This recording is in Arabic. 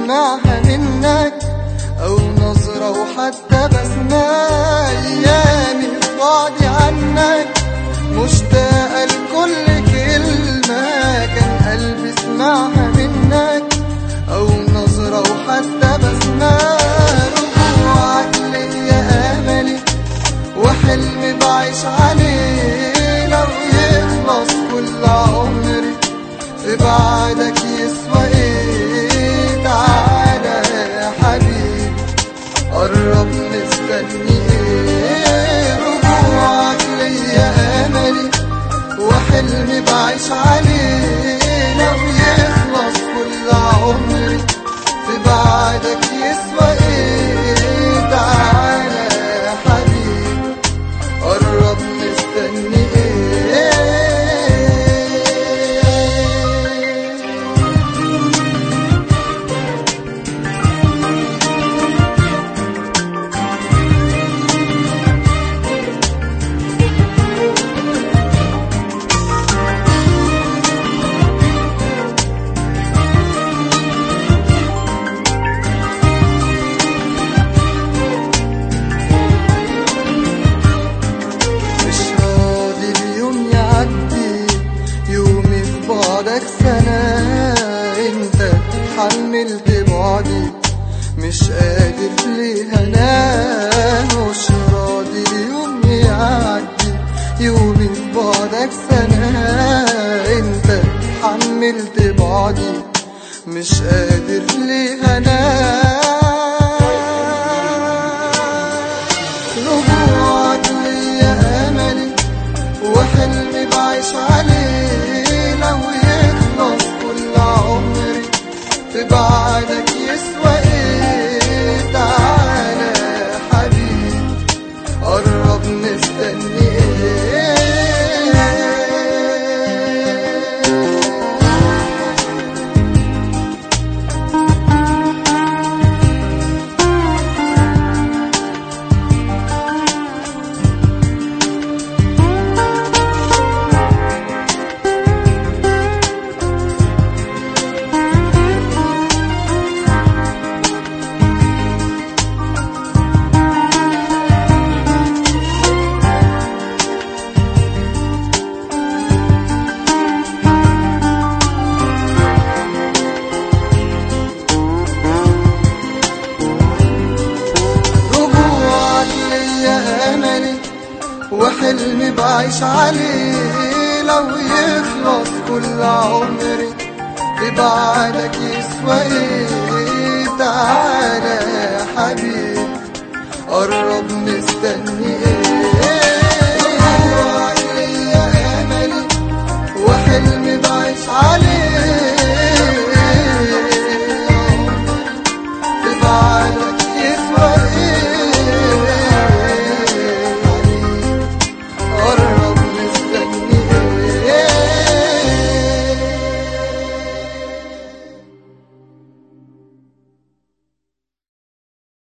اسمعها منك أو نظرة وحتى بسمة. أيامي في بعدي عنك مشتاقة لكل كلمة، كان قلبي اسمعها منك أو نظرة وحتى بسمة. رجوعك ليا أملي وحلمي بعيش عليه، لو يخلص كل عمري في بعدك يسوى ايه؟ تعالى يا حبيبي قرب مستني ايه؟ رجوعك ليا املي وحلمي بعيش عليه، لو يخلص كل عمري في بعدك يسوى ايه؟ تعالى يا حبيبي قرب مستني ايه؟ سنة انت حملت بعدي مش قادر ليه انام، مش راضي اليوم يعدي يومي في بعدك سنة. انت حملت بعدي مش قادر ليه انام. رجوعك ليا املي وحلمي بعيش عليه، لو يخلص كل عمري في بعدك يسوى ايه؟ تعالى يا حبيبي قرب مستني ايه؟ وحلمي بعيش عليه، لو يخلص كل عمري في بعدك يسوى ايه؟ تعالى يا حبيبي قرب مستني ايه؟